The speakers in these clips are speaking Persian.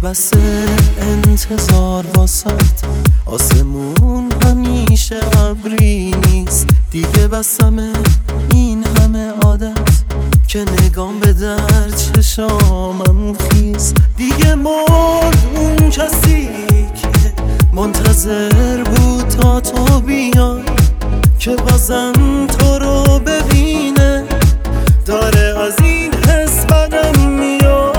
بسه انتظار واسد، آسمون همیشه ابری نیست. دیگه بسمه این همه عادت که نگام به در چشامم خیز. دیگه مرد اون کسی که منتظر بود تا تو بیای، که بازم تو رو ببینه. داره از این حس بدم میاد.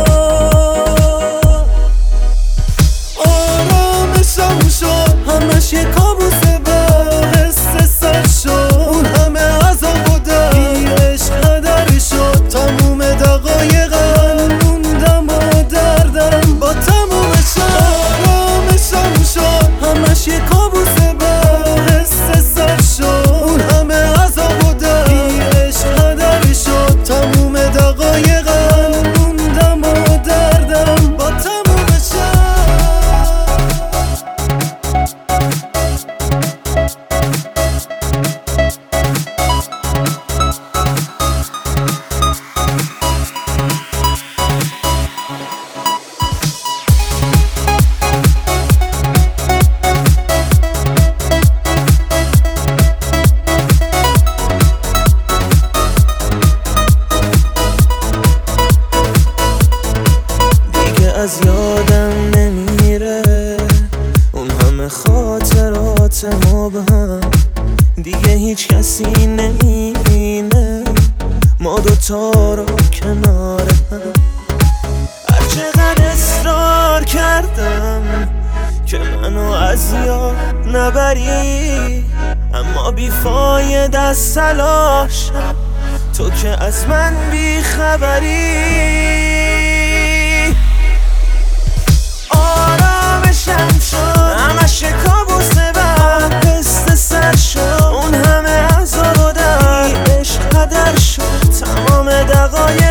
آرامشم شد همش یه کابوسه، با حس سر شد اون همه عذاب و درد. عشق در شد تموم دقایقم موندم و دردم با تمومشم. آرامشم شد همش یه کابوسه، با حس سر شد اون همه عذاب و درد. عشق در شد تموم دقایقم موندم و دردم با تمومشم. از یادم نمیره اون همه خاطرات مبهم. دیگه هیچ کسی نمیبینه ما دوتا رو کنار هم. هر چقدر اصرار کردم که منو از یاد نبری، اما بیفایده از تلاشم، تو که از من بیخبری. آرامشم شد همش یه کابوسه، بعد پست سر شد اون همه عذاب و درد. عشق هدر شد تمام دقایق